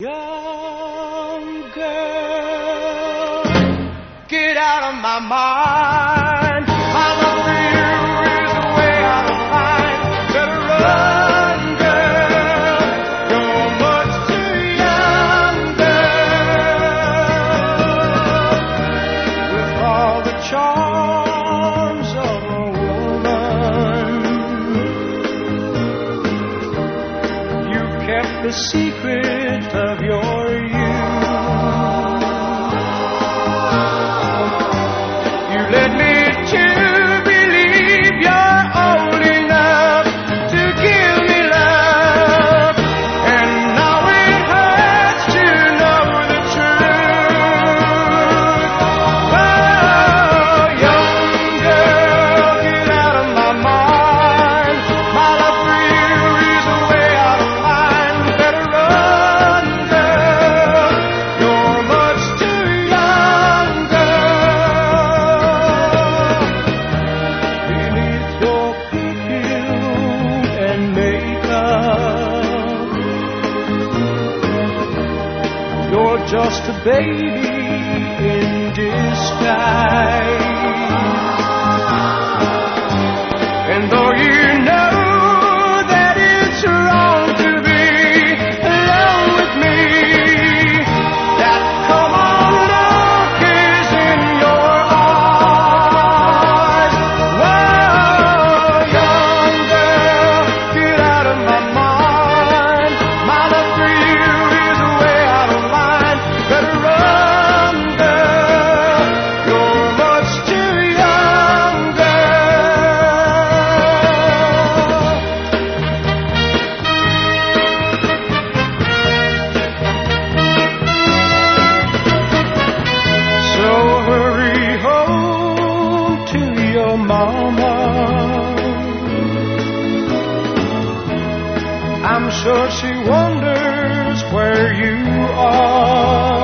Young girl, get out of my mind. My love for you is way out of line. Better run, girl. You're much too young, girl. With all the charms of a woman, you kept the secret of your youth. You led me to believe you're old enough to give me love, and now it hurts to know the truth. Oh, young girl, get out of my mind. My love for you is way out of line. Better run, girl. You're much too young, girl. Beneath your perfume and makeup, you're just a baby in disguise. And though you know that it's wrong to be alone with me, that come on look is in your eyes. Whoa, young girl, get out of my mind. My love for you is way out of line. Better run, girl. You're much too young, girl. So hurry home to your mama. I'm sure she wonders where you are.